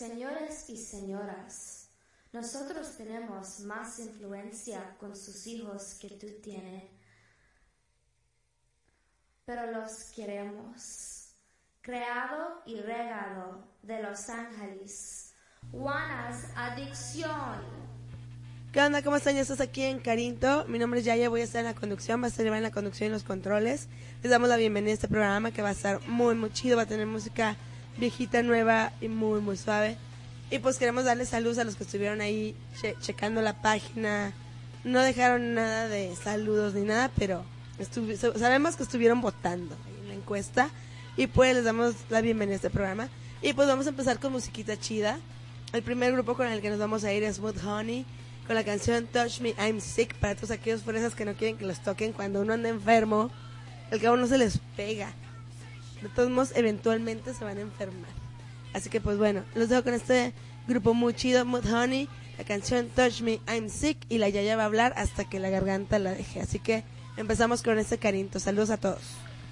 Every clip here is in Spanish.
Señores y señoras, nosotros tenemos más influencia con sus hijos que tú tienes, pero los queremos. Creado y regado de Los Ángeles, Juana's Adicción. ¿Qué onda? ¿Cómo están? Ya estás aquí en Carinto. Mi nombre es Yaya, voy a estar en la conducción, va a estar en la conducción y los controles. Les damos la bienvenida a este programa que va a estar muy, muy chido, va a tener música viejita, nueva y muy, muy suave. Y pues queremos darles saludos a los que estuvieron ahí checando la página. No dejaron nada de saludos ni nada, pero sabemos que estuvieron votando en la encuesta. Y pues les damos la bienvenida a este programa. Y pues vamos a empezar con musiquita chida. El primer grupo con el que nos vamos a ir es Mudhoney, con la canción Touch Me, I'm Sick, para todos aquellos fresas que no quieren que los toquen cuando uno anda enfermo. El cabo no se les pega. De todos modos, eventualmente se van a enfermar. Así que pues bueno, los dejo con este grupo muy chido, Mudhoney, la canción Touch Me, I'm Sick, y la Yaya va a hablar hasta que la garganta la deje. Así que empezamos con este Carinto. Saludos a todos.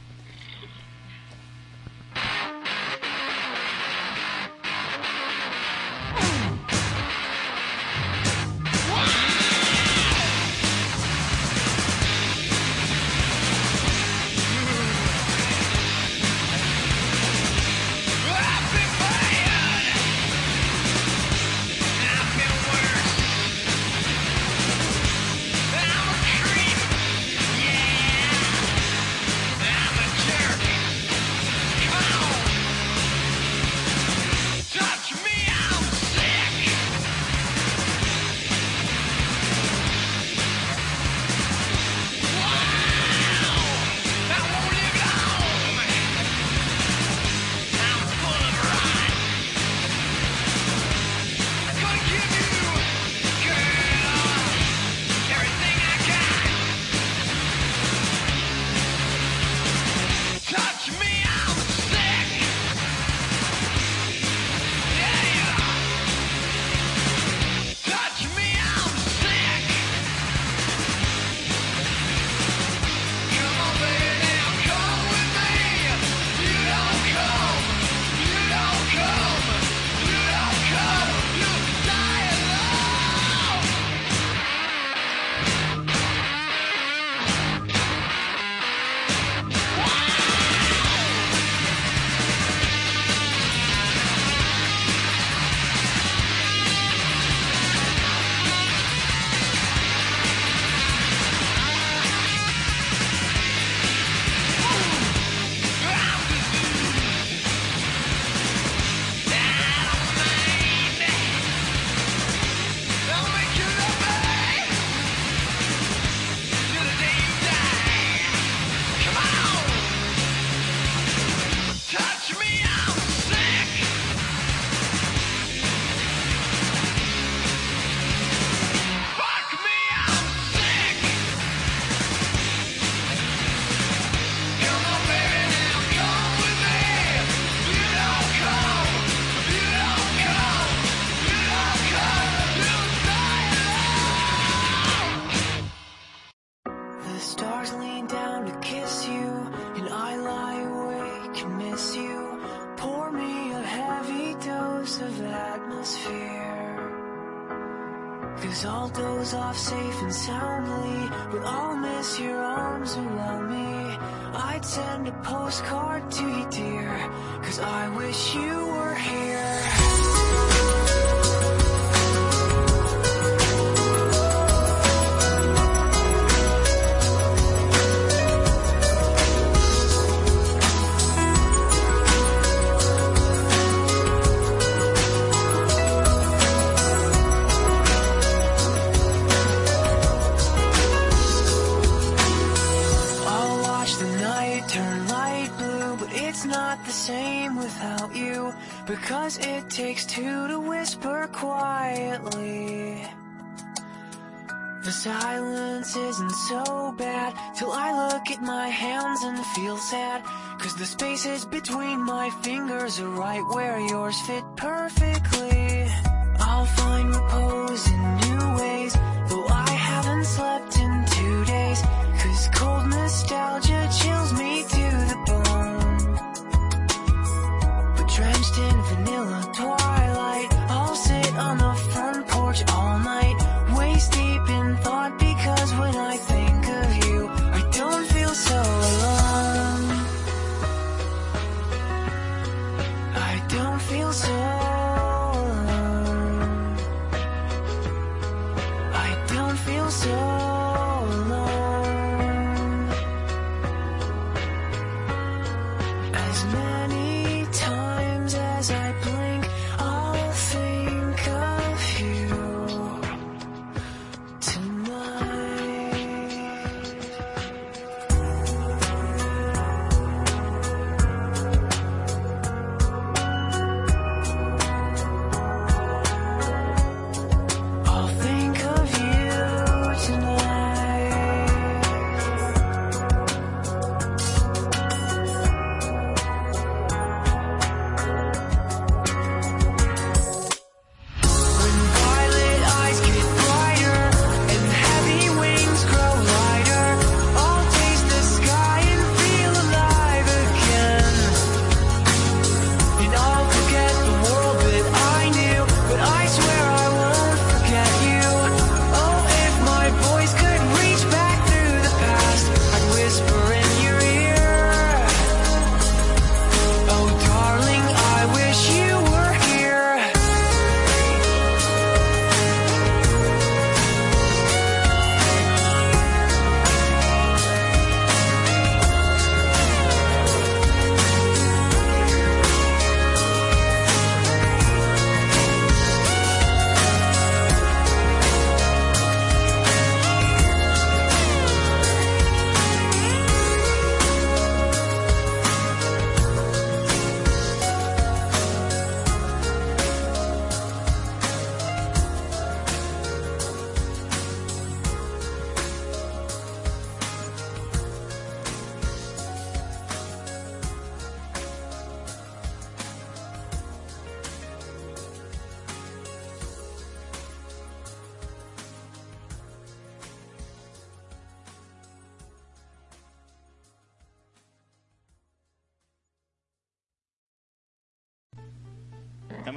Because it takes two to whisper quietly. The silence isn't so bad till I look at my hands and feel sad. Cause the spaces between my fingers are right where yours fit perfectly. I'll find repose in new ways, though I haven't slept in 2 days. Cause cold nostalgia chills me to the bone. Drenched in vanilla twilight,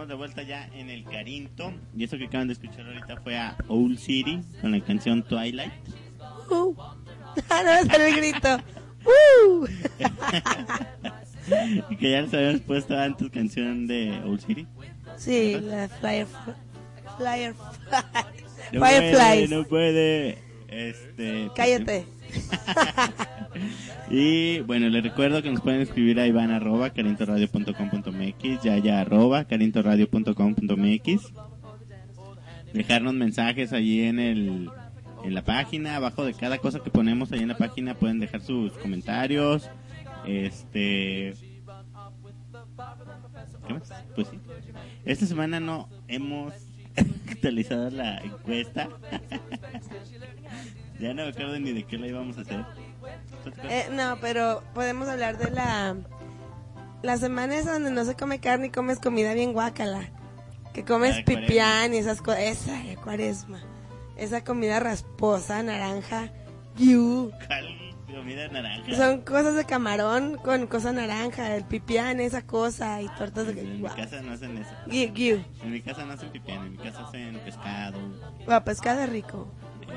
Estamos de vuelta ya en el Carinto. Y eso que acaban de escuchar ahorita fue a Owl City con la canción Twilight. No me sale el grito. Y que ya les habíamos puesto antes canción de Owl City. Sí, la Firefly. No puede. Cállate. Y bueno, les recuerdo que nos pueden escribir a iván@carintoradio.com.mx, yaya@carintoradio.com.mx, dejarnos mensajes allí en la página. Abajo de cada cosa que ponemos ahí en la página pueden dejar sus comentarios. ¿Qué más? Pues sí. Esta semana no hemos actualizado la encuesta. Ya no me acuerdo ni de qué la íbamos a hacer. No, pero podemos hablar de la semana esa donde no se come carne y comes comida bien guácala. Que comes pipián y esas cosas. Esa de Cuaresma. Esa comida rasposa, naranja. Comida naranja. Son cosas de camarón con cosa naranja. El pipián, esa cosa. Y tortas de... En mi casa no hacen eso. En mi casa no hacen pipián. En mi casa hacen pescado. Pescado es rico.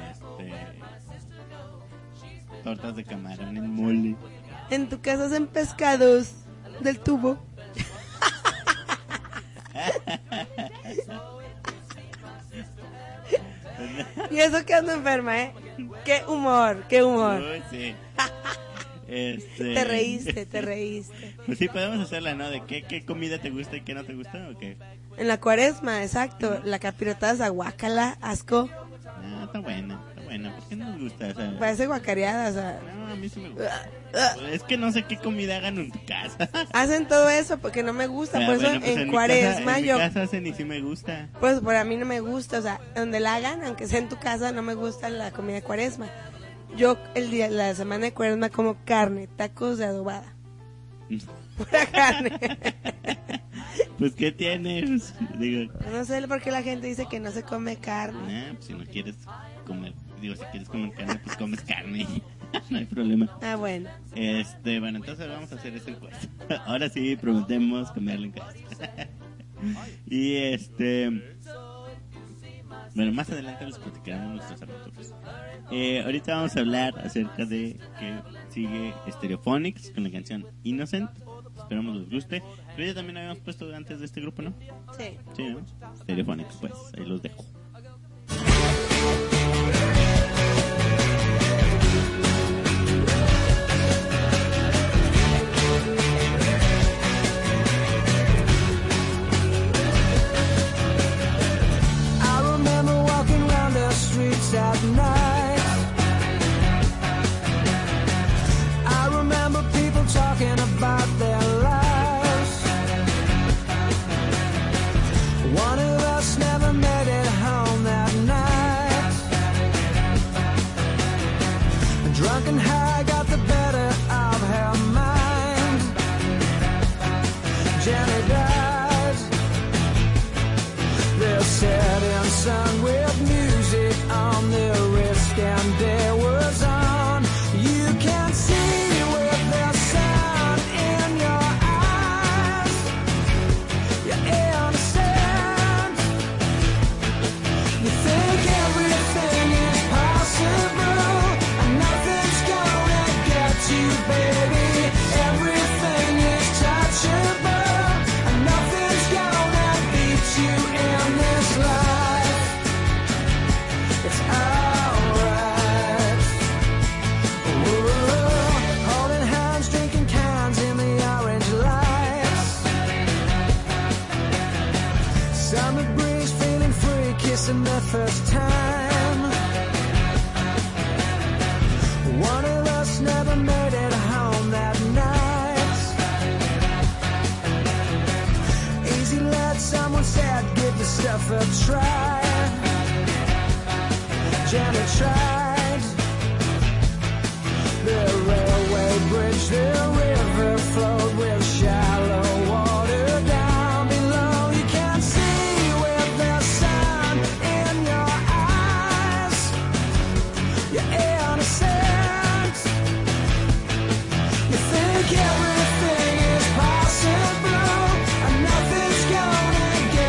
Tortas de camarón en mole. En tu casa hacen pescados del tubo. Y eso que ando enferma, ¿eh? Qué humor. Uy, sí. Te reíste. Pues sí, podemos hacerla, ¿no? De qué comida te gusta y qué no te gusta, ¿o qué? En la Cuaresma, exacto. La capirotada es aguácala, asco. No, está buena. ¿Por qué no nos gusta? O sea, parece guacareada, o sea. No, a mí sí me gusta. Es que no sé qué comida hagan en tu casa. Hacen todo eso porque no me gusta. Por eso pues en Cuaresma en mi casa hacen y sí me gusta. Pues por a mí no me gusta, o sea, donde la hagan, aunque sea en tu casa, no me gusta la comida de Cuaresma. Yo la semana de Cuaresma como carne, tacos de adobada. Pura carne. Pues ¿qué tienes? Digo, no sé por qué la gente dice que no se come carne. Pues si no quieres comer, si quieres comer carne, pues comes carne. No hay problema. Bueno. Bueno, entonces vamos a hacer esta encuesta. Ahora sí prometemos cambiar la encuesta. Y bueno, más adelante les platicaremos nuestras aventuras. Ahorita vamos a hablar acerca de que sigue Stereophonics con la canción Innocent. Esperamos les guste. Pero ya también habíamos puesto antes de este grupo, ¿no? Sí. Sí, ¿no? Stereophonics, pues ahí los dejo. At night, I remember people talking about their lives. One of us never made it home that night. Drunk and high got the better of her mind. Jenny died. They're setting sun with music on their wrist and there was on. You can see with the sun in your eyes. You're innocent. You think everything is possible and nothing's gonna get you, baby. Everything is touchable and nothing's gonna beat you in this life. It's alright. Holding hands, drinking cans in the orange lights. Summer breeze, feeling free, kissing the first time. One of us never made it home that night. Easy let someone said, give the stuff a try. Janet tried. The railway bridge, the river flowed with shallow water down below. You can't see with the sun in your eyes. You're innocent. You think everything is possible and nothing's gonna get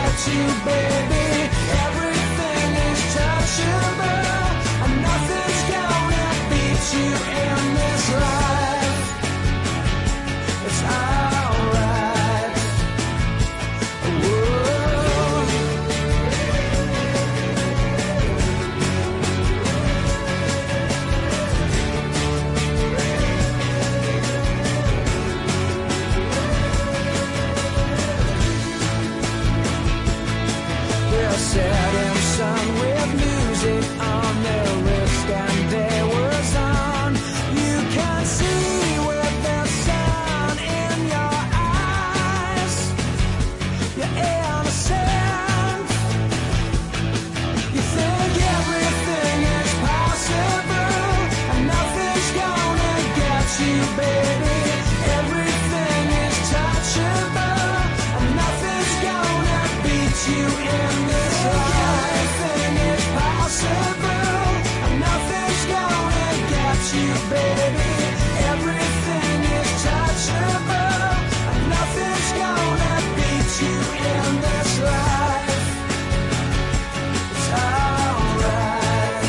They're setting sun with music on their wrist and they was on. You can see with the sun in your eyes. You're innocent. You think everything is possible and nothing's gonna get you, baby. Everything is touchable and nothing's gonna beat you in this life. Everything is possible and nothing's gonna get you, baby. Everything is touchable and nothing's gonna beat you in this life. It's alright.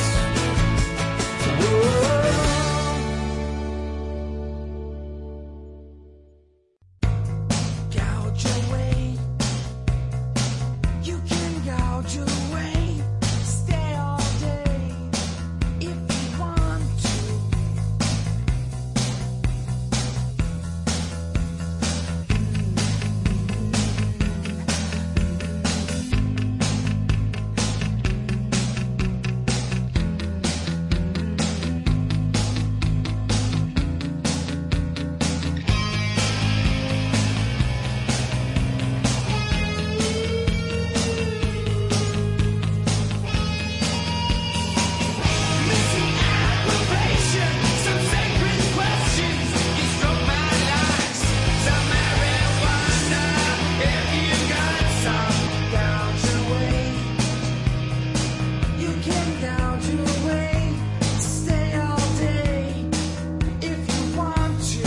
Whoa. Gouge away. You can gouge away. Stay all day if you want to. Missing aggravation, some sacred questions. You struck my lights, some marijuana. If you got some, gouge away. You can gouge away. Stay all day if you want to.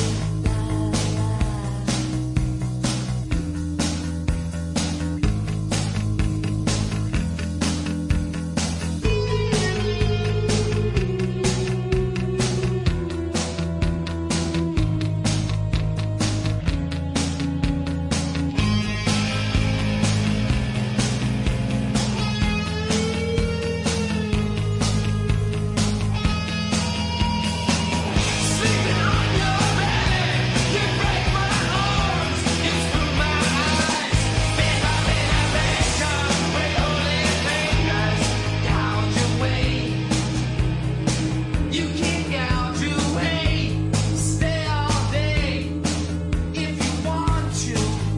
Sleeping on your belly, you break my arms, you screw my eyes. Bend my innovation with holy fingers. Gouge away. You can gouge away. Stay all day if you want to.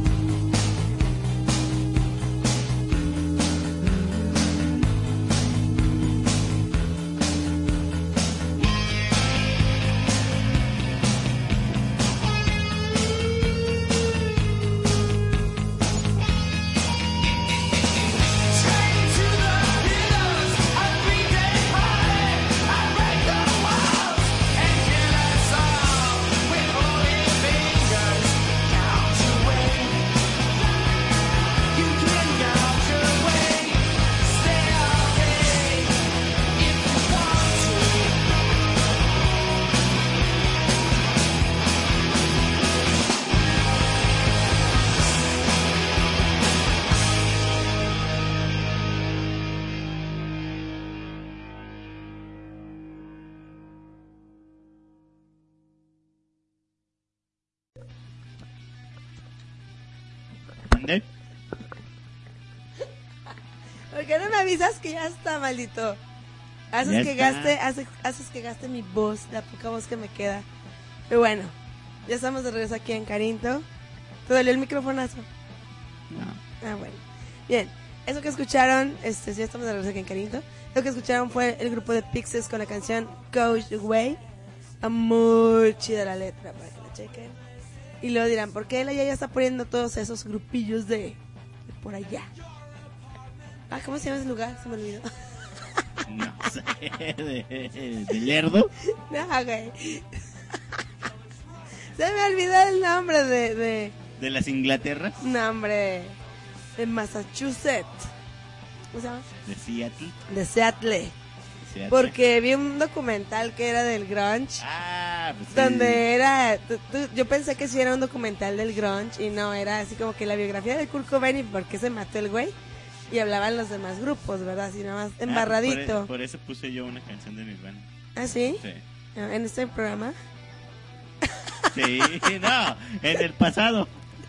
Chained to the pillars of everyday party, I break the walls and kill us all with holy fingers. Gouge away. You can gouge away. Stay all day if you want to. ¿Mande? ¿Por qué no me avisas que ya está, maldito? Haces Ya que está. gaste, haces que gaste mi voz, la poca voz que me queda. Pero bueno, ya estamos de regreso aquí en Carinto. ¿Te dolió el microfonazo? No. Ah, bueno. Bien, eso que escucharon, sí, ya estamos de regreso aquí en Carinto. Lo que escucharon fue el grupo de Pixies con la canción Gouge Away. Está muy chida la letra, para que la chequen. Y luego dirán, ¿por qué ella ya está poniendo todos esos grupillos de por allá? Ah, ¿cómo se llama ese lugar? Se me olvidó. No sé. ¿De Lerdo? No, güey. Se me olvidó el nombre de ¿De las Inglaterras? nombre de Massachusetts. ¿Cómo se llama? ¿De Seattle? De Seattle. Seattle. Porque vi un documental que era del grunge. Ah, pues sí. Donde era, yo pensé que sí era un documental del grunge y no, era así como que la biografía de Kurt Cobain y por qué se mató el güey. Y hablaban los demás grupos, ¿verdad? Así nada más embarradito. Por eso puse yo una canción de Nirvana. ¿Ah, sí? Sí. ¿En este programa? Sí, no, en el pasado.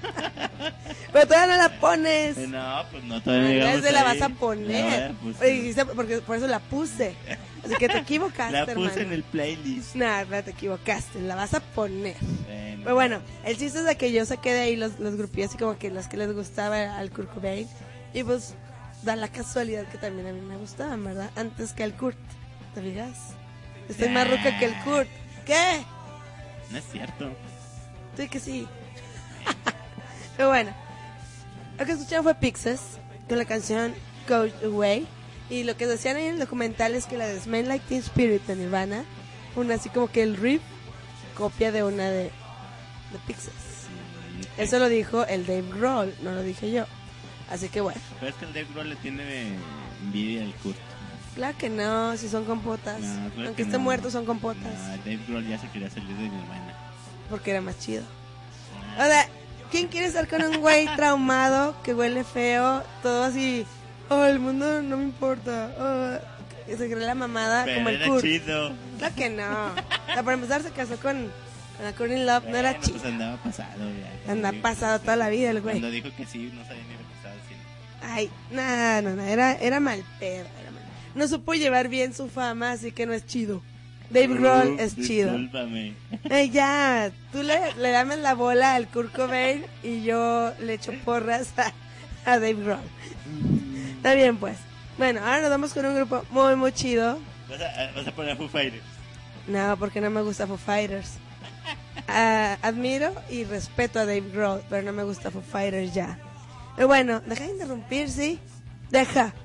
Pero todavía no la pones. No, pues no, todavía no llegamos Se la ahí. vas a poner. No, pues, Oye, dijiste, porque por eso la puse. Así que te equivocaste, la puse hermano. en el playlist. No, te equivocaste, la vas a poner. Bueno. Pero bueno, el chiste es de que yo saqué de ahí los grupillos así como que los que les gustaba al Kurt Cobain. Y pues da la casualidad que también a mí me gustaban, ¿verdad? Antes que al Kurt, ¿te fijas? Estoy más ruca que el Kurt. ¿Qué? No es cierto. Sí que sí. Pero bueno, lo que escucharon fue Pixies con la canción Go Away. Y lo que decían ahí en el documental es que la de Smell Like Teen Spirit de Nirvana, una así como que el riff copia de una de Pixies. Eso lo dijo el Dave Grohl, no lo dije yo. Así que bueno. Pero es que el Dave Grohl le tiene envidia al Kurt. Claro que no, si son compotas. No, claro Aunque que esté no. muerto, son compotas. No, Dave Grohl ya se quería salir de Nirvana. Porque era más chido. O sea, ¿quién quiere estar con un güey traumado que huele feo? Todo así. Oh, el mundo no me importa. Oh, se cree la mamada Pero como el era Kurt. chido. Claro que no. O sea, para empezar se casó con la Courtney Love, no era Bueno, chido. pues andaba pasado ya. Anda pasado toda la vida el güey. Cuando dijo que sí, no sabía ni lo que estaba haciendo. Ay, no, era mal pedo, era mal. No supo llevar bien su fama, así que no es chido. Dave Grohl es chido. Discúlpame. Ya, tú le dames la bola al Kurt Cobain y yo le echo porras a Dave Grohl. Está bien, pues. Bueno, ahora nos vamos con un grupo muy, muy chido. Vas a poner a Foo Fighters. No, porque no me gusta Foo Fighters. Admiro y respeto a Dave Grohl, pero no me gusta Foo Fighters ya. Pero bueno, deja de interrumpir, ¿sí? Deja.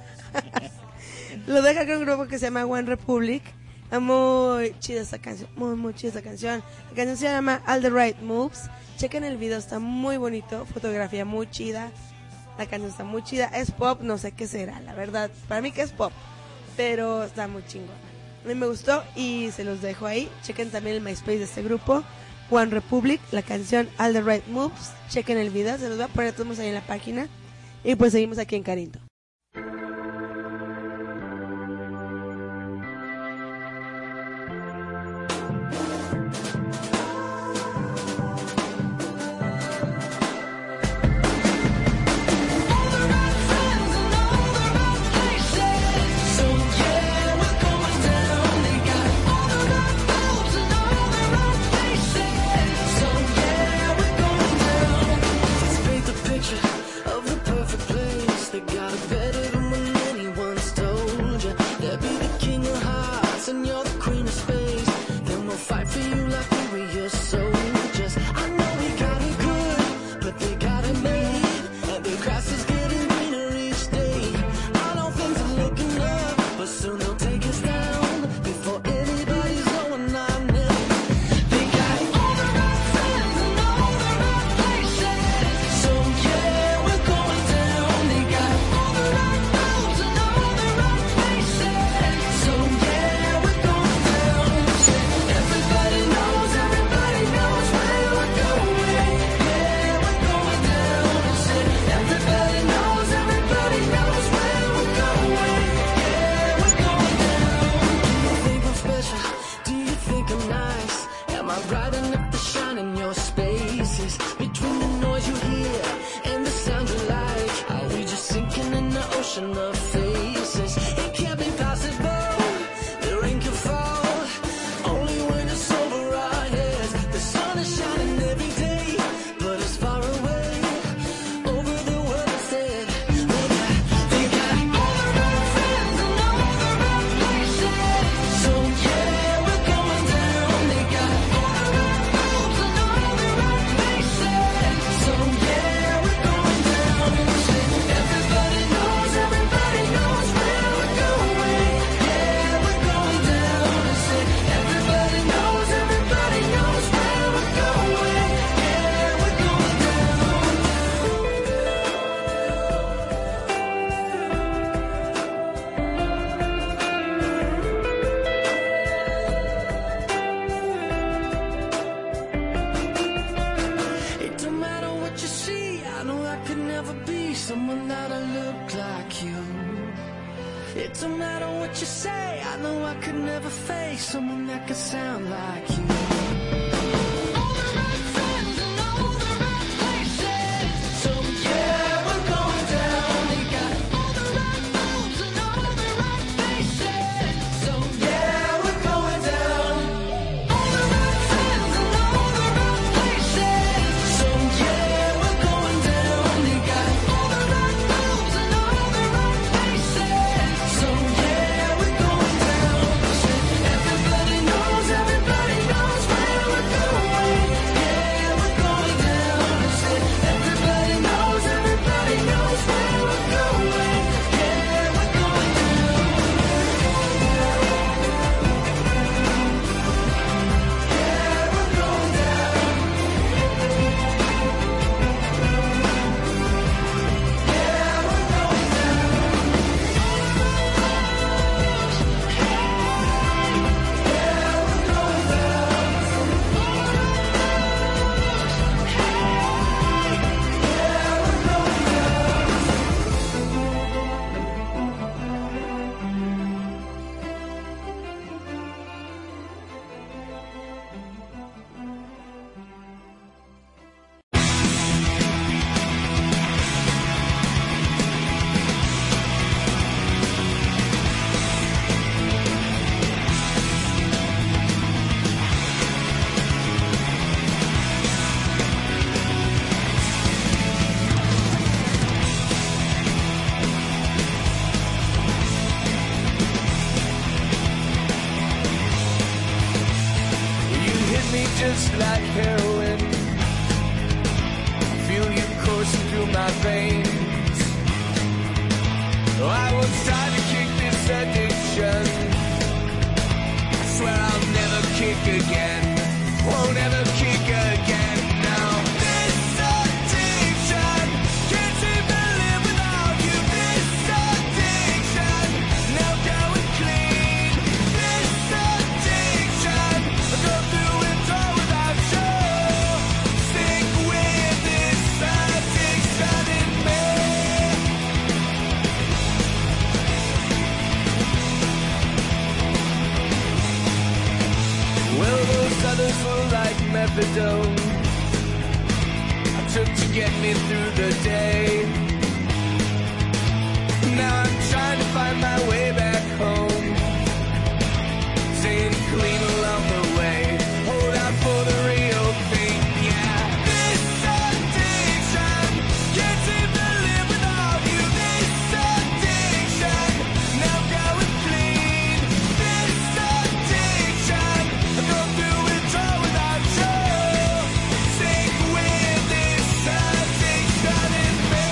Lo deja con un grupo que se llama One Republic. Muy chida esa canción, muy chida esa canción. La canción se llama All the Right Moves. Chequen el video, está muy bonito, fotografía muy chida. La canción está muy chida, es pop, no sé qué será, la verdad. Para mí que es pop, pero está muy chingona. A mí me gustó y se los dejo ahí. Chequen también el MySpace de este grupo, One Republic, la canción All the Right Moves. Chequen el video, se los voy a poner todos ahí en la página. Y pues seguimos aquí en Carinto. Of the perfect place, they got it better than when anyone's told you. They'll be the king of hearts and you're the queen of space. Then we'll fight for you like we were your soldiers. I know we got it good, but they got it made. And the grass is getting greener each day. I know things are looking up, but soon they'll take us down before anybody's going on now. They got all the right friends and all the right places. So yeah, we're going down. They got all the right moves and all the right places. So yeah, we're going down. Everybody knows where we're going. Yeah, we're going down. Everybody knows where we're going. Yeah, we're going down. Do you think I'm special? Do you think I'm nice? Am I bright enough to shine in your spaces? Between the noise you hear and the sound you like, are we just sinking in the ocean of faces? It can't be possible. The rain can fall only when it's over our heads. The sun is shining every day, but it's far away over the world instead. They got all the right friends and all the right places. So yeah, we're going down. They got all the right moves and all the right places. So yeah, we're going down. Everybody knows where we're going. Yeah, we're going down. Everybody knows where we're going. Yeah, we're going down. It don't matter what you see, I know I could never be someone that'll look like you. It don't matter what you say, I know I could never face someone that could sound like you. All the right friends and all the right places. just like heroin. I feel you coursing through my veins. Oh, I won't try to kick this addiction. I swear I'll never kick again. Won't ever kick again. No. This addiction can't seem to live without you. This addiction, now going clean. This addiction, I go through it all without you. Stick with this addiction in me. Well, those others were like methadone I took to get me through the day. Now I'm trying to find my way back home, staying clean along the way. Hold out for the real thing, yeah. This addiction can't seem to live without you. This addiction, now going clean. This addiction, I go through it all without you. Stick with this addiction in me.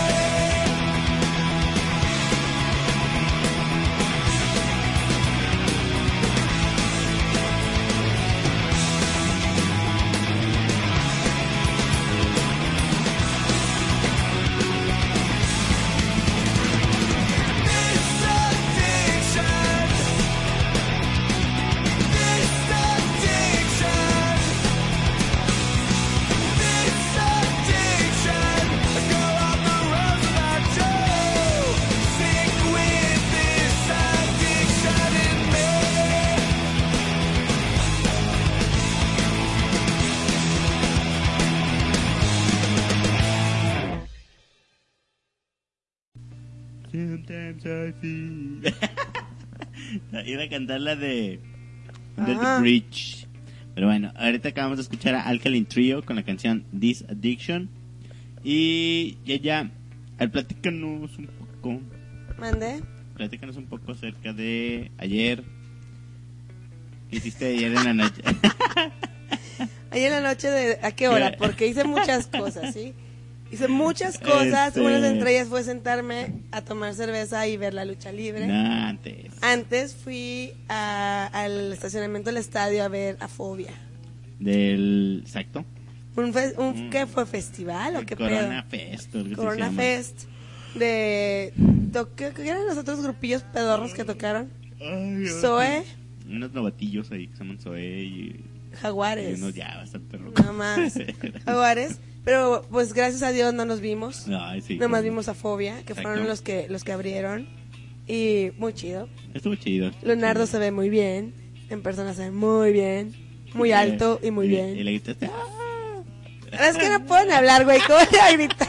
Sometimes I feel. Iba a cantar la de Ajá. The Bridge. Pero bueno, ahorita acabamos de escuchar a Alkaline Trio con la canción This Addiction. Y ya, platícanos un poco. Mande. Platícanos un poco acerca de ayer. ¿Qué hiciste ayer en la noche? Ayer en la noche, ¿a qué hora? Porque hice muchas cosas, ¿sí? Hice muchas cosas. Una de entre ellas fue sentarme a tomar cerveza y ver la lucha libre. No, antes. Antes fui al estacionamiento del estadio a ver a Fobia. Exacto. ¿Qué fue? ¿Festival o qué pedo? Corona Fest. o algo así se Corona llama. Fest. ¿Qué eran los otros grupillos pedorros que tocaron? Ay, Zoe, unos novatillos ahí que se llaman Zoe y Jaguares. unos ya bastante rocos. Nada más. Jaguares. Pero pues gracias a Dios no nos vimos. Ay, sí, Nada más claro. vimos a Fobia, que Exacto. fueron los que abrieron. Y muy chido. Estuvo chido. Leonardo se ve muy bien. En persona se ve muy bien. Muy alto y muy bien. Y le gritaste. Es que no pueden hablar, güey. ¿Cómo le voy a gritar?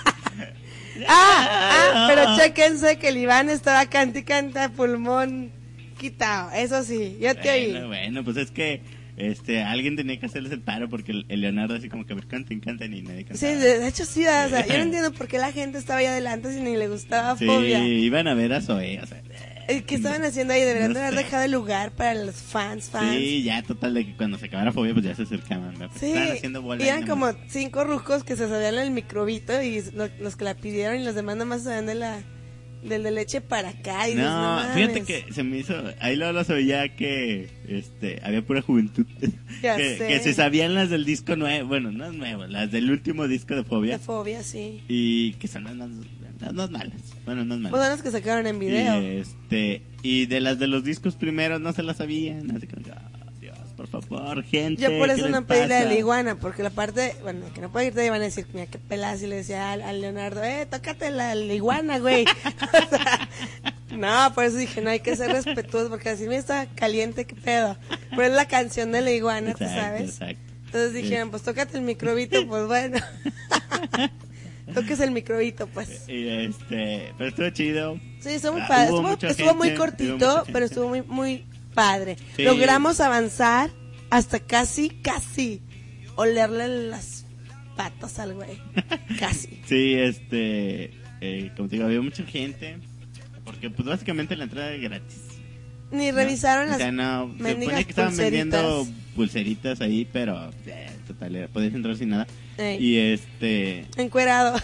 Pero chéquense que el Iván estaba canta y canta pulmón quitado. Eso sí, yo te oí. Bueno, pues es que alguien tenía que hacerles el paro porque el Leonardo así como que me canten y nadie cantaba. Sí, de hecho sí, o sea, yo no entiendo por qué la gente estaba ahí adelante si ni le gustaba Fobia. Sí, iban a ver a Zoe, o sea. ¿Qué estaban haciendo ahí? Deberían No de haber sé. dejado el lugar para los fans. Sí, ya total de que cuando se acabara Fobia pues ya se acercaban, ¿no? Pues Sí, estaban haciendo bola. y eran ahí como nomás. 5 rucos que se sabían el microbito y los que la pidieron y los demás nomás se sabían del de leche para acá. Y dices, No, mames. fíjate que se me hizo, ahí luego se veía que había pura juventud. Ya que, sé. que se sabían las del disco nuevo, bueno, no es nuevo, las del último disco de Fobia. De Fobia, sí. Y que son las más malas. Bueno, no es malas. Pues son los que sacaron en video. Y de las de los discos primeros no se las sabían. Así como, Dios, por favor, gente. Yo por ¿qué eso les no pedí la de pasa? la iguana, porque la parte, bueno, que no puedo irte iban a decir, mira qué pelas, y le decía al Leonardo, tócate la iguana, güey. O sea, no, por eso dije, no hay que ser respetuosos, porque así me está caliente, qué pedo. Pero es la canción de la iguana, tú sabes. Exacto. Entonces dijeron, pues tócate el microbito, pues bueno. Toques el microbito, pues. Pero estuvo chido. Sí, estuvo muy padre. Hubo mucha Estuvo muy gente, cortito, hubo mucha pero gente. estuvo muy, muy padre. Sí. Logramos avanzar hasta casi olerle las patas al güey. Casi. Sí, como te digo, había mucha gente. Porque, pues, básicamente la entrada es gratis. Ni revisaron O sea, no, se mendigas supone que estaban pulseritas. vendiendo pulseritas ahí, pero total, podías entrar sin nada. Ey. Y Encuerado.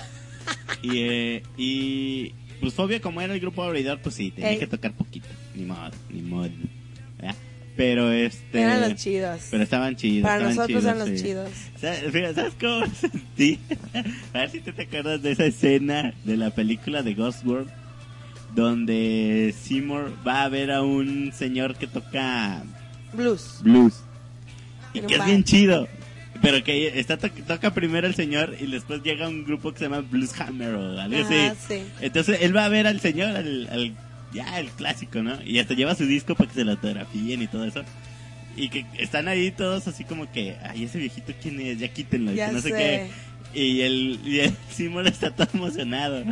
y pues Fobia, como era el grupo abridor, pues sí, tenía Ey. que tocar poquito. Ni modo. ¿Verdad? Pero Eran los chidos. Pero estaban chidos. Para estaban nosotros eran chidos, los sí. chidos. Fíjate, ¿sabes cómo me sentí? A ver si te acuerdas de esa escena de la película de Ghost World, donde Seymour va a ver a un señor que toca Blues. y En un que es bar. bien chido, pero que toca primero el señor y después llega un grupo que se llama Blues Hammer o algo así. Sí. Entonces él va a ver al señor, al el clásico, ¿no? Y hasta lleva su disco para que se lo autografíen y todo eso. Y que están ahí todos así como que, ay, ese viejito quién es, ya quítenlo, y Ya que no sé sé. qué. Y el Simón está todo emocionado.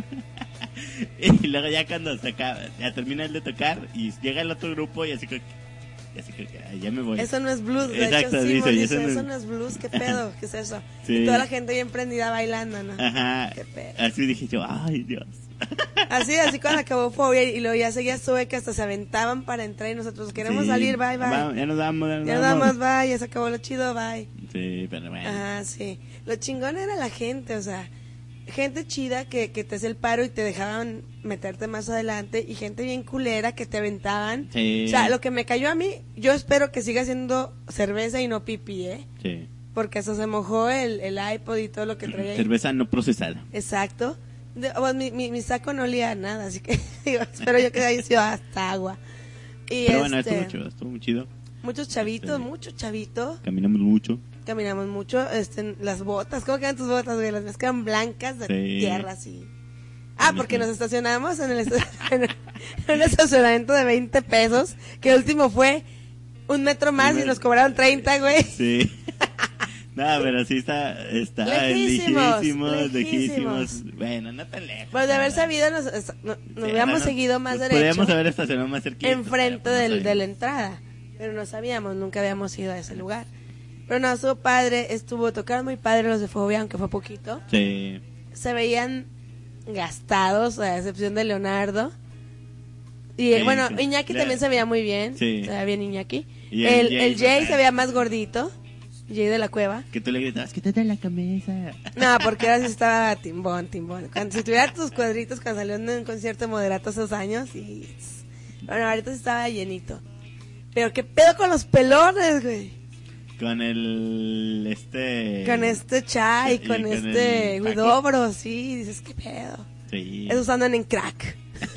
Y luego ya cuando ya termina el de tocar y llega el otro grupo y así que ay, ya me voy. Eso no es blues. De Exacto, hecho, dice, Simon y dice, eso eso no es blues. ¿Qué pedo? ¿Qué es eso? Sí. Y toda la gente bien prendida bailando, ¿no? Ajá. Qué pedo. Así dije yo, ay, Dios. Así cuando acabó Fobia y luego ya seguía Sube que hasta se aventaban para entrar y nosotros queremos Sí. salir, bye. Ya nos vamos, Ya nada más, bye, ya se acabó lo chido, bye. Sí, pero bueno. Ajá, sí. Lo chingón era la gente, o sea, gente chida que te hacía el paro y te dejaban meterte más adelante y gente bien culera que te aventaban. Sí. O sea, lo que me cayó a mí, yo espero que siga siendo cerveza y no pipí, ¿eh? Sí. Porque hasta se mojó el iPod y todo lo que traía ahí. Cerveza no procesada. Exacto. Mi saco no olía a nada, así que digo, espero yo que haya sido hasta agua. Y Pero bueno, estuvo muy chido. muchos chavitos, muchos chavitos. Caminamos mucho. Caminamos mucho, las botas, ¿cómo quedan tus botas, güey? Las mías quedan blancas de Sí. tierra, así. Ah, porque nos estacionamos en en un estacionamiento de 20 pesos, que el último fue un metro más y nos cobraron 30, güey. Sí. No, pero sí está Lejísimos. lejísimos. Bueno, no tan lejos. Pues de haber nada. sabido, nos hubiéramos seguido más Nos derecho. Podríamos haber estacionado más cerquita. Enfrente pero no de la entrada. Pero no sabíamos, nunca habíamos ido a ese lugar. Pero no, estuvo padre, tocaron muy padre los de Fobia, aunque fue poquito. Sí. Se veían gastados, a excepción de Leonardo. Y Sí, bueno, sí. Iñaki también se veía muy bien. Sí. Se veía bien Iñaki. Y El Jay se veía más gordito. Jay de la Cueva. Que tú le gritabas, quítate la camisa. No, porque ahora sí estaba timbón. Si tuviera tus cuadritos cuando salió en un concierto moderato esos años, y bueno, ahorita sí estaba llenito. Pero qué pedo con los pelones, güey. Con el Con este Chai, y con con este el Paco. Guidobro, sí, dices qué pedo. Sí. Esos andan en crack.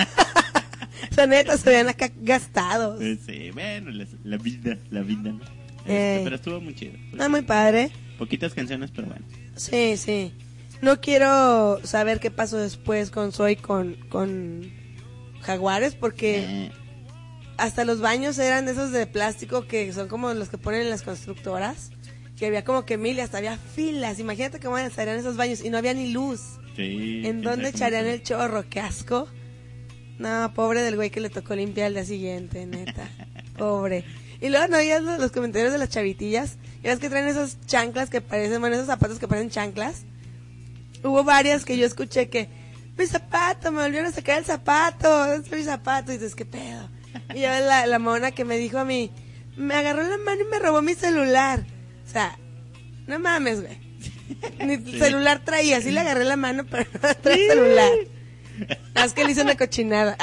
O sea, neta, se veían acá gastados. Sí, bueno, la vida, ¿no? Ey. Pero estuvo muy chido. Ah, muy padre. Poquitas canciones, pero bueno. Sí, sí. No quiero saber qué pasó después con Zoe con Jaguares, porque hasta los baños eran esos de plástico que son como los que ponen en las constructoras, que había como que mil y hasta había filas. Imagínate cómo estarían esos baños y no había ni luz. Sí. ¿En dónde echarían el chorro? ¡Qué asco! No, pobre del güey que le tocó limpiar al día siguiente, neta. Pobre. Y luego no oías los comentarios de las chavitillas. Y ves que traen esos chanclas que parecen, bueno, esos zapatos que parecen chanclas. Hubo varias que yo escuché que, mi zapato, me volvieron a sacar el zapato, ¿dónde está mi zapato? Y dices, ¿qué pedo? Y yo la mona que me dijo a mí, me agarró la mano y me robó mi celular. O sea, no mames, güey. Ni celular traía, sí le agarré la mano, pero no traía celular. Es que le hice una cochinada.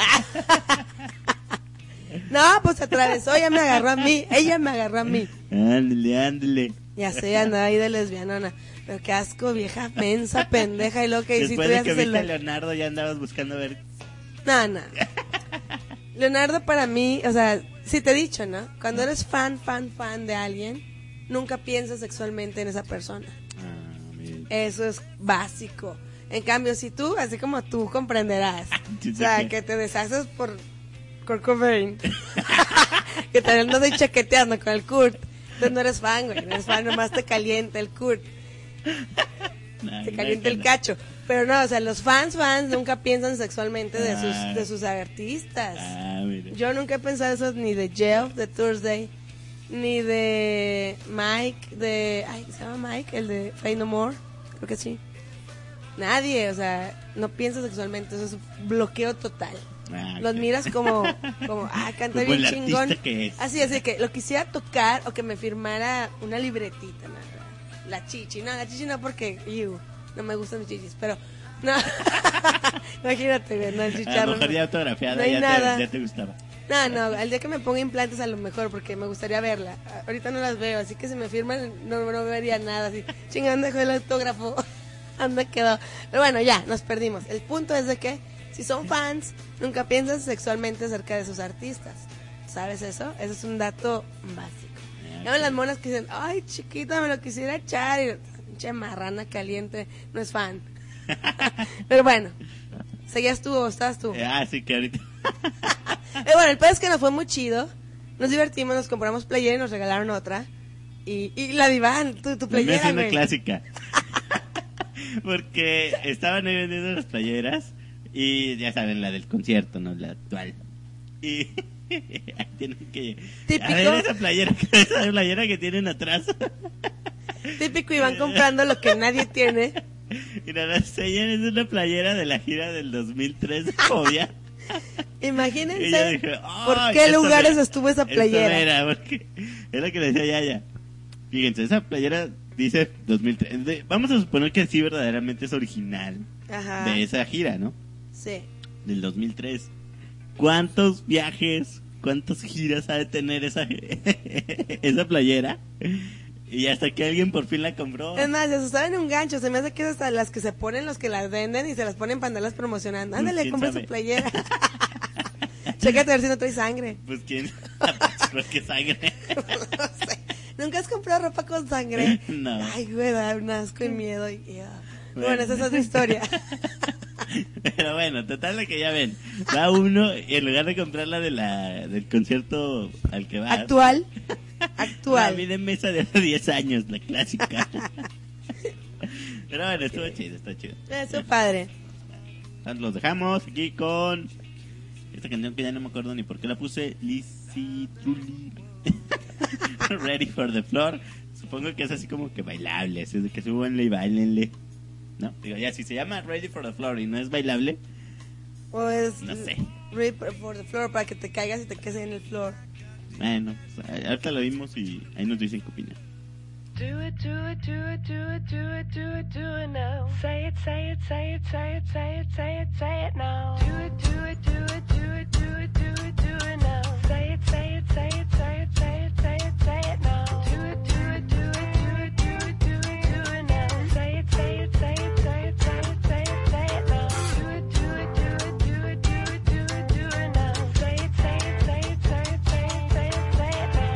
No, pues se atravesó, ella me agarró a mí. Ándale. Ya sé, andaba ahí de lesbianona. Pero qué asco, vieja mensa, pendeja. Y lo que Después de que viste a Leonardo ya andabas buscando ver. No. Leonardo para mí, o sea, sí te he dicho, ¿no? Cuando eres fan de alguien, nunca piensas sexualmente en esa persona. Eso es básico. En cambio, si tú, así como tú comprenderás, o sea, que te deshaces por Kurt Cobain, que también no estoy chaqueteando con el Kurt, entonces no eres fan, güey, no eres fan, nomás te calienta el Kurt, te calienta el cacho. Pero no, o sea, los fans nunca piensan sexualmente de sus artistas. Yo nunca he pensado eso ni de Jeff, de Thursday, ni de Mike, ay, ¿se llama Mike? El de Faith No More, creo que sí. Nadie, o sea, no piensa sexualmente, eso es un bloqueo total. Los miras como, canta Como bien el chingón. artista que es. Así que lo quisiera tocar o que me firmara una libretita, nada. La chichi no porque, no me gustan mis chichis, pero, no. Imagínate, güey, no, el A chicharro. lo mejor ya autografiada, no hay nada. ya te gustaba. No, el día que me ponga implantes a lo mejor, porque me gustaría verla. Ahorita no las veo, así que si me firman no vería nada, así, chingando dejó el autógrafo. Anda quedó. Pero bueno, ya, nos perdimos. El punto es de que, si son fans, nunca piensan sexualmente acerca de sus artistas. ¿Sabes eso? Eso es un dato básico. Ya ven las monas que dicen, ay, chiquita, me lo quisiera echar. Y, pinche marrana caliente, no es fan. Pero bueno, ¿seguías tú o estabas tú? Sí, que ahorita. Bueno, el pedo es que nos fue muy chido. Nos divertimos, nos compramos playera y nos regalaron otra. Y la Diván, tu playera, Es una güey. clásica. Porque estaban ahí vendiendo las playeras. Y ya saben, la del concierto, no la actual. Y ahí tienen que... Típico. A ver esa playera que tienen atrás. Típico, y van comprando lo que nadie tiene. Y nada, enseñan, es una playera de la gira del 2003 de Fobia. Imagínense Y yo dije, por "Ay, qué esta lugares me- estuvo esa esta playera. mera", porque es lo que le decía Yaya. Fíjense, esa playera dice 2003. Vamos a suponer que sí verdaderamente es original Ajá. de esa gira, ¿no? Sí. Del 2003. ¿Cuántos viajes, cuántas giras ha de tener esa playera? Y hasta que alguien por fin la compró. Es más, se usaba en un gancho. Se me hace que es hasta las que se ponen los que las venden y se las ponen para andarlas promocionando. Ándale, ¿quién compra sabe? su playera. Chécate a ver si no trae sangre. Pues quién. Pues qué sangre. No sé. ¿Nunca has comprado ropa con sangre? No. Ay, güey, da un asco y miedo. Bueno, esa es otra historia. Pero bueno, total de que ya ven. Va uno y en lugar de comprar la del concierto al que va. Actual. La vi de mesa de hace 10 años, la clásica. Pero bueno, estuvo chido, está chido. Eso padre. Entonces los dejamos aquí con esta canción que ya no me acuerdo ni por qué la puse. Lizzy Truly. Ready for the Floor. Supongo que es así como que bailable, así de que súbanle y bailenle. No, digo, ya si se llama Ready for the Floor y no es bailable, O es no sé. Ready for the floor para que te caigas y te quedes en el floor. Bueno, pues, ahorita lo vimos y ahí nos dicen qué opinan. Do it, do it, do it, do it, do it, do it, do it now. Say it, say it, say it, say it, say it, say it, say it now. Do it, do it, do it, do it, do it, do it, do it now. Say it, say it, say it, say it, say it, say it, say it now. Do it, do it, do it, do it, do it, do it, do it now. Say it, say it, say it, say it, say it, say it, say it now. Do it, do it, do it, do it, do it, do it, do it now. Say it, say it, say it, say it, say it, say it, say it now.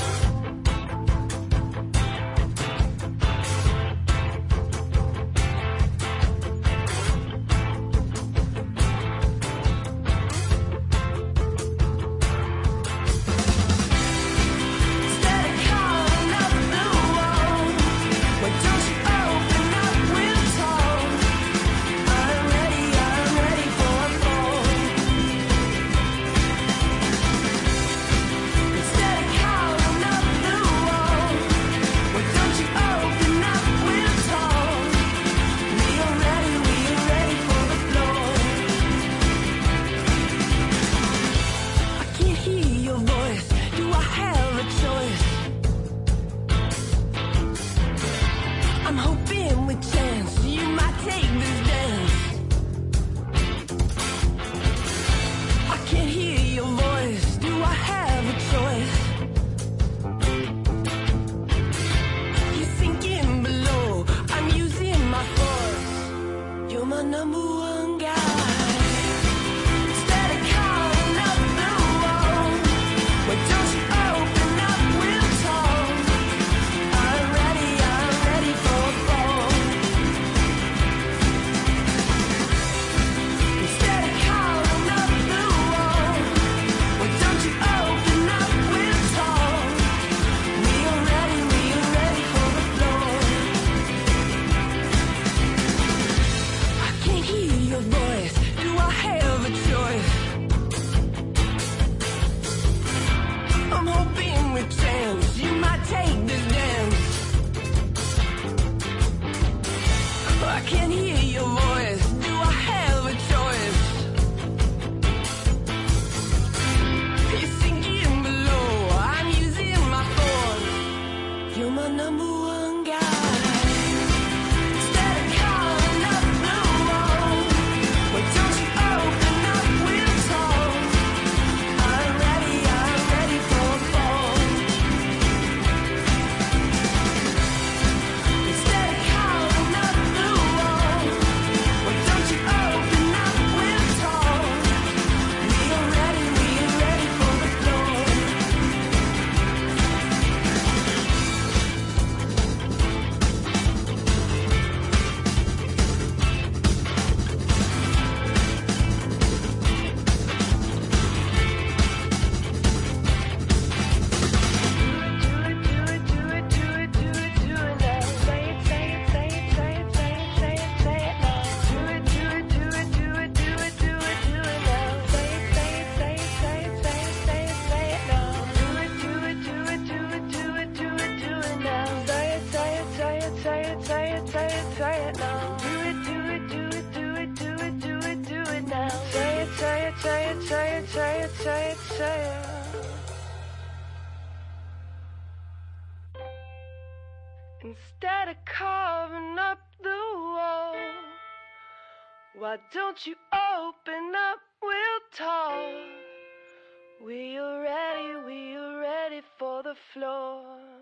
Instead of carving up the wall, why don't you open up, we'll talk. We are ready for the floor.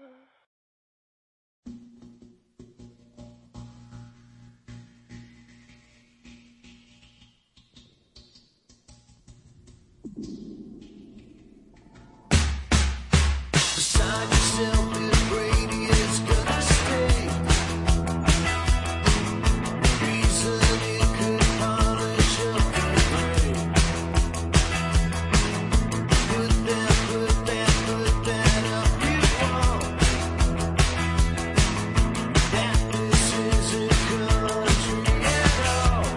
Beside yourself with Brady, it's gonna stay. Reason it could polish up the gray. Put that up you want. That this isn't country at all.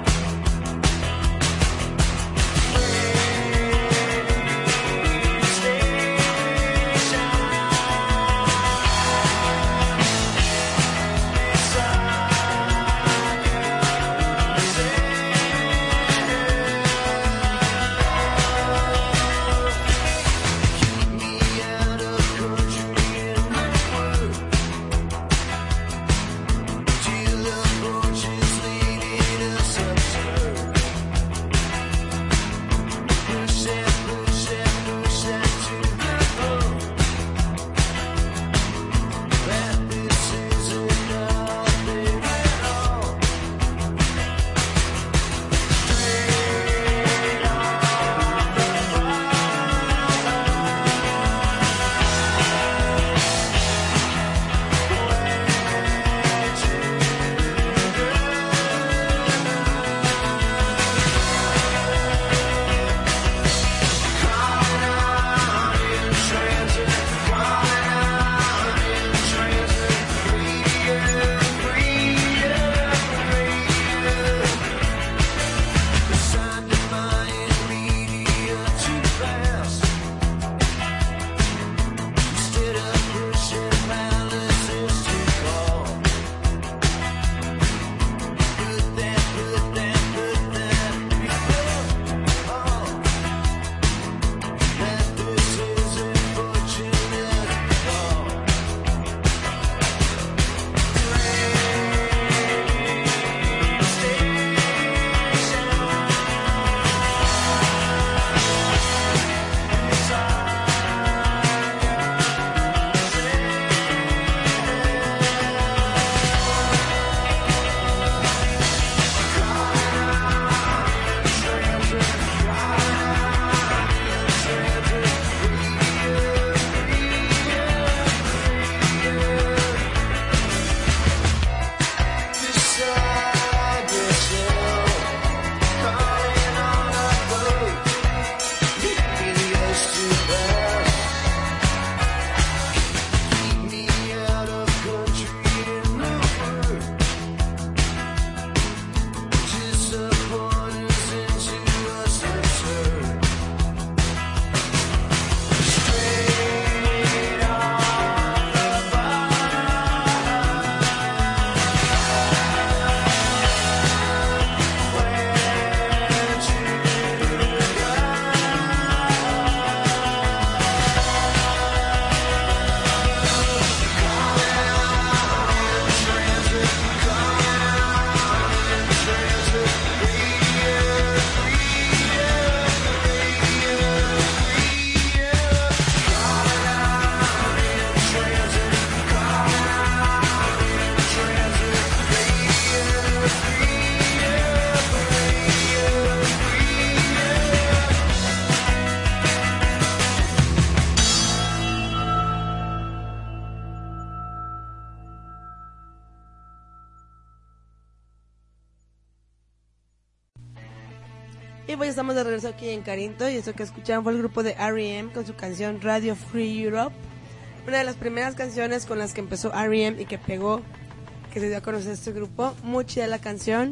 Y pues estamos de regreso aquí en Carinto, y eso que escucharon fue el grupo de R.E.M. con su canción Radio Free Europe, una de las primeras canciones con las que empezó R.E.M. y que pegó, que se dio a conocer este grupo. Muy chida la canción.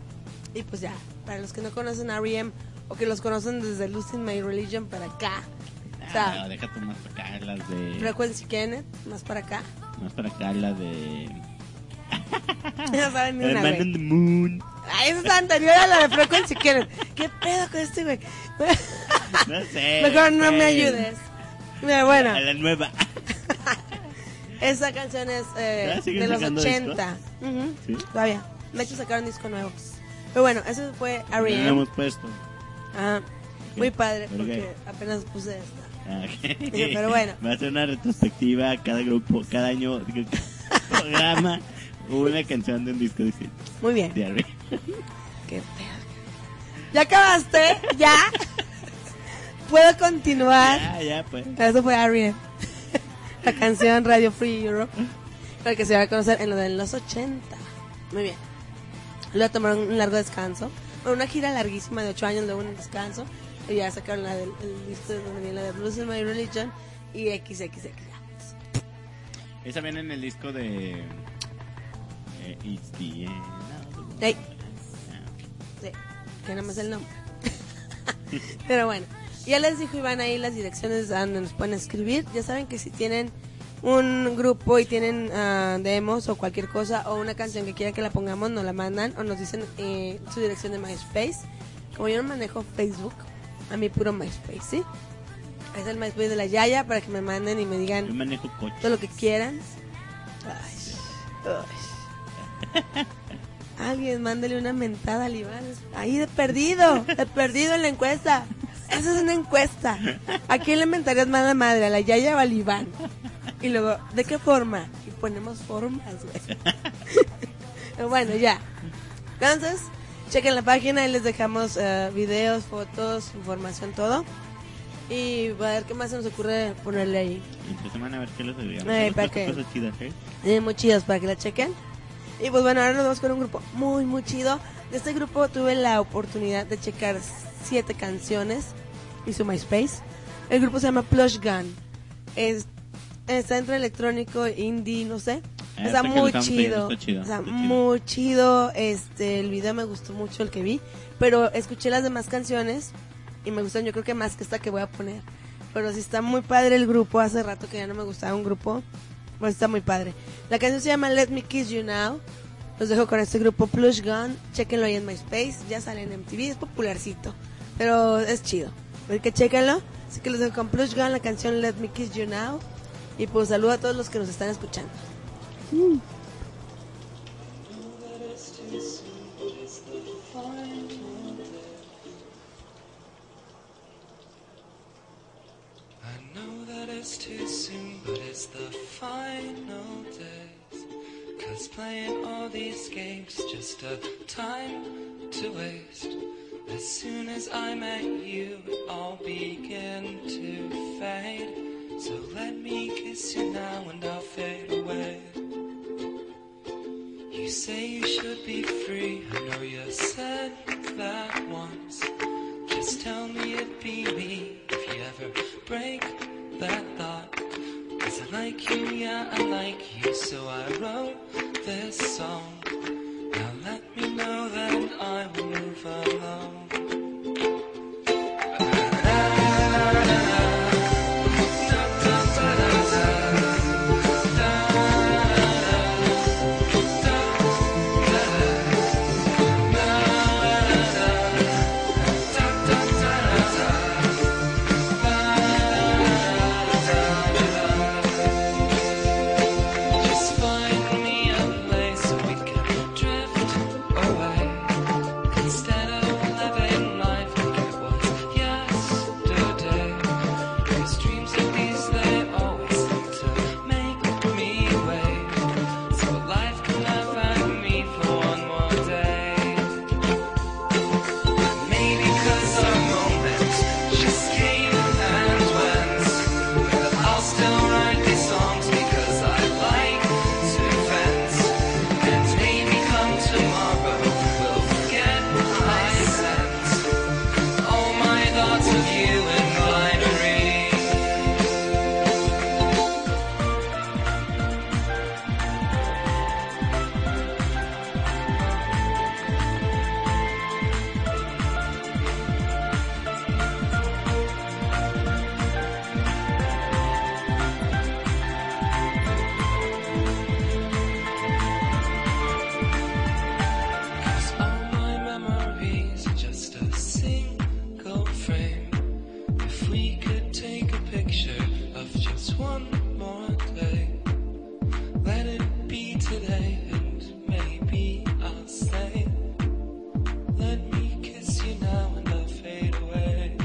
Y pues ya, para los que no conocen a R.E.M. o que los conocen desde Losing My Religion para acá, o sea, no, deja tú más para acá, las de Frequency Kenneth, más para acá, la de ya saben ni una, Man güey. on the Moon. Ay, esa es anterior a la de Frequency Kenneth. ¿Qué pedo con este güey? No sé. Mejor no me pues. ayudes. Mira, bueno, A la nueva. esa canción es siguen de los sacando 80. Ujú, ¿Sí? todavía. De hecho sacaron disco nuevo. Pero bueno, eso fue No lo R.E.M. hemos puesto. Ajá. Muy padre ¿Por porque qué? apenas puse esta. Ah, ok. Pero bueno. Va a ser una retrospectiva a cada grupo, cada año, cada programa, una canción de un disco distinto. Muy bien. De arriba. Qué pedo. ¿Ya acabaste? ¿Ya? ¿Puedo continuar? Ya, pues. Eso fue R.E.M. La canción Radio Free Europe, para que se va a conocer en lo de los 80. Muy bien. Luego tomaron un largo descanso. Bueno, una gira larguísima de 8 años, luego un descanso. Y ya sacaron la del el disco donde viene la de Blues is My Religion y XXX. Esa viene en el disco de It's the End. Ey. Sí, que no me sé el nombre. Pero bueno, ya les dijo Iván ahí las direcciones a donde nos pueden escribir. Ya saben que si tienen un grupo y tienen demos o cualquier cosa o una canción que quieran que la pongamos, nos la mandan o nos dicen su dirección de MySpace. Como yo no manejo Facebook, a mí puro MySpace, ¿sí? Es el MySpace de la Yaya para que me manden y me Yo digan manejo coche. todo lo que quieran. Ay. Alguien mándele una mentada al Iván. Ahí de perdido en la encuesta. Esa es una encuesta. ¿A quién le mentarías más la madre? ¿A la Yaya o al Iván? Y luego, ¿de qué forma? Y ponemos formas, güey. Bueno, ya. Entonces, chequen la página y les dejamos videos, fotos, información, todo. Y a ver qué más se nos ocurre ponerle ahí. Entre semana a ver qué les agregamos. Ay, Hemos ¿para puesto qué? cosas chidas, Muy chidos para que la chequen. Y pues bueno, ahora nos vamos con un grupo muy, muy chido. De este grupo tuve la oportunidad de checar 7 canciones y su MySpace. El grupo se llama Plush Gun. Está entre electrónico, indie, no sé. Está muy chido. Está chido. Está Está chido. muy chido. El video me gustó mucho el que vi. Pero escuché las demás canciones y me gustan, yo creo que más que esta que voy a poner. Pero sí está muy padre el grupo. Hace rato que ya no me gustaba un grupo. Pues está muy padre. La canción se llama Let Me Kiss You Now. Los dejo con este grupo Plush Gun. Chequenlo ahí en MySpace. Ya sale en MTV. Es popularcito. Pero es chido. Así que chequenlo. Así que los dejo con Plush Gun. La canción Let Me Kiss You Now. Y pues saludo a todos los que nos están escuchando. I know that it's too soon, but it's the final days. 'Cause playing all these games just a time to waste. As soon as I met you, it all began to fade. So let me kiss you now and I'll fade away. You say you should be free, I know you said that once. Just tell me it'd be me if you ever break that thought. 'Cause I like you, yeah, I like you, so I wrote this song. Now let me know that I will move along. Just find me a place we can could take a picture of just one more day. Let it be today, and maybe I'll say, let me kiss you now and I'll fade away.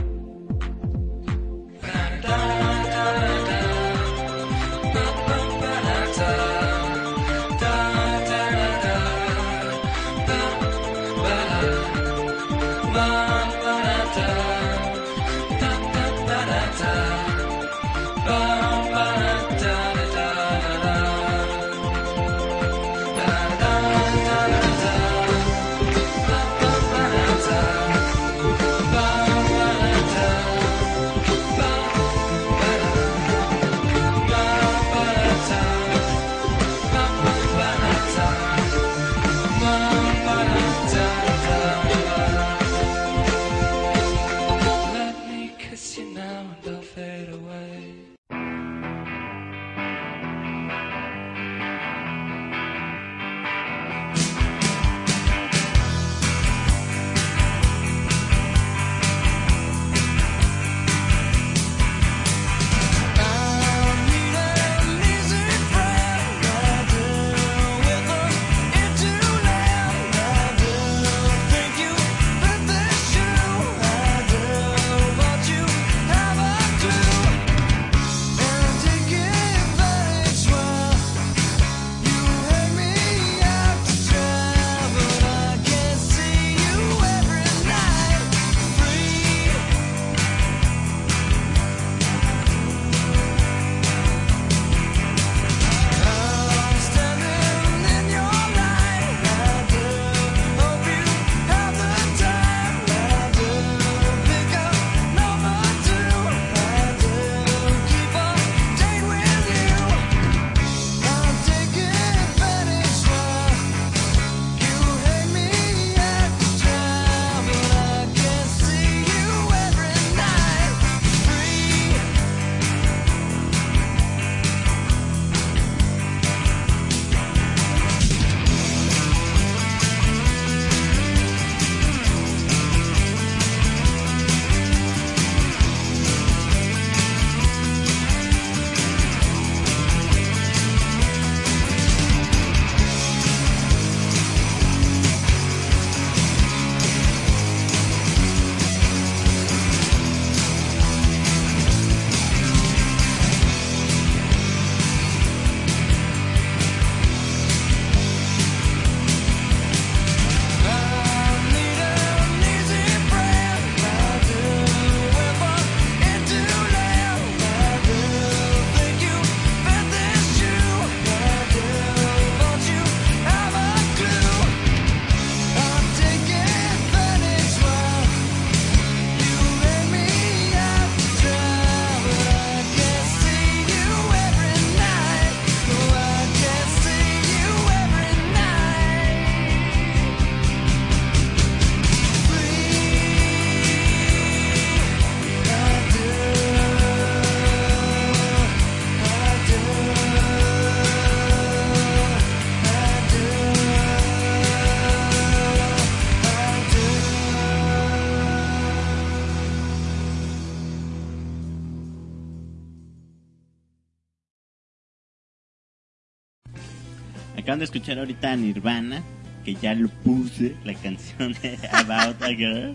Acaban de escuchar ahorita a Nirvana, que ya lo puse, la canción de About a Girl.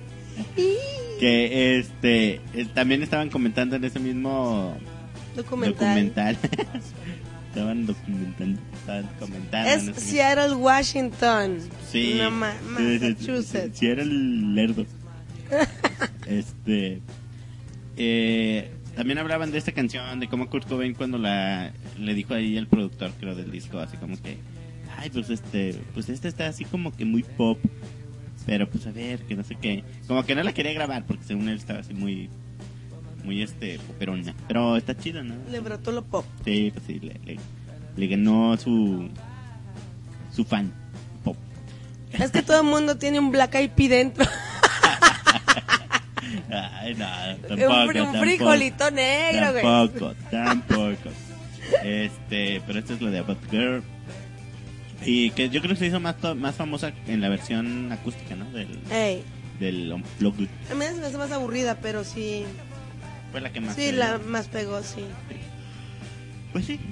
Que también estaban comentando en ese mismo documental. estaban comentando. Es Seattle, Washington. Sí. No, Massachusetts. Seattle Lerdo. También hablaban de esta canción, de cómo Kurt Cobain cuando le dijo ahí el productor, creo, del disco, así como que, ay, pues este está así como que muy pop, pero pues a ver, que no sé qué, como que no la quería grabar porque según él estaba así muy poperona, pero está chido, ¿no? Le brotó lo pop. Sí, pues sí, le ganó su fan pop. Es que todo el mundo tiene un Black Eyed Pea dentro. Ay, no, tampoco. Un frijolito negro, güey. Tampoco. Pero esto es lo de About Girl. Y que yo creo que se hizo más famosa en la versión acústica, ¿no? Del Unplugged. A mí me hace más aburrida, pero sí. fue la que más. Sí, la más pegó, sí. Pues sí.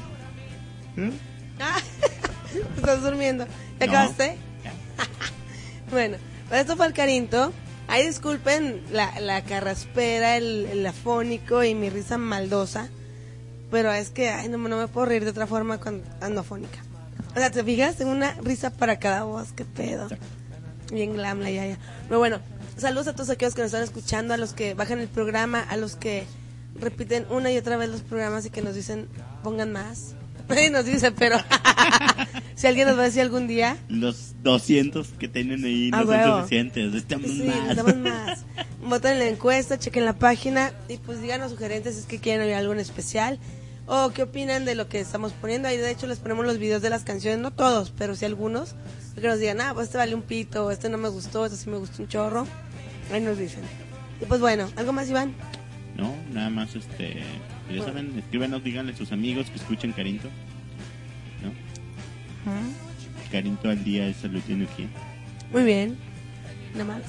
Ah, estás durmiendo. ¿Ya No. acabaste? Ya. Bueno, pues esto fue el Carinto. Ay, disculpen la carraspera, el afónico y mi risa maldosa. Pero es que, ay, no me puedo reír de otra forma cuando ando afónica. O sea, ¿te fijas? Tengo una risa para cada voz, qué pedo. Bien glam la yaya. Pero bueno, saludos a todos aquellos que nos están escuchando, a los que bajan el programa, a los que repiten una y otra vez los programas y que nos dicen, pongan más. Nadie nos dice, pero si alguien nos va a decir algún día. Los 200 que tienen ahí no son huevo. suficientes. Necesitamos Sí, más. necesitamos más. Voten en la encuesta, chequen la página y pues díganos sugerencias si es que quieren oír algo en especial o qué opinan de lo que estamos poniendo. Ahí de hecho les ponemos los videos de las canciones, no todos, pero sí algunos, que nos digan, pues este vale un pito, este no me gustó, este sí me gustó un chorro. Ahí nos dicen. Y pues bueno, ¿algo más, Iván? No, nada más, pues ya saben, escríbanos, díganle a sus amigos que escuchen Carinto, ¿no? Carinto al día es salud y energía. Muy bien, nada más.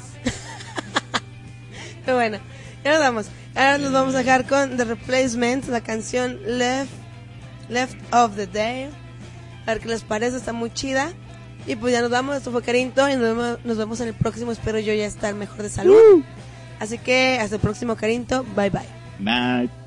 Pero bueno, ya nos vamos. Ahora nos vamos a dejar con The Replacements, la canción Left of the Day. A ver qué les parece, está muy chida. Y pues ya nos vamos, esto fue Carinto y nos vemos en el próximo. Espero yo ya estar mejor de salud. Así que hasta el próximo Carinto, bye bye. Bye.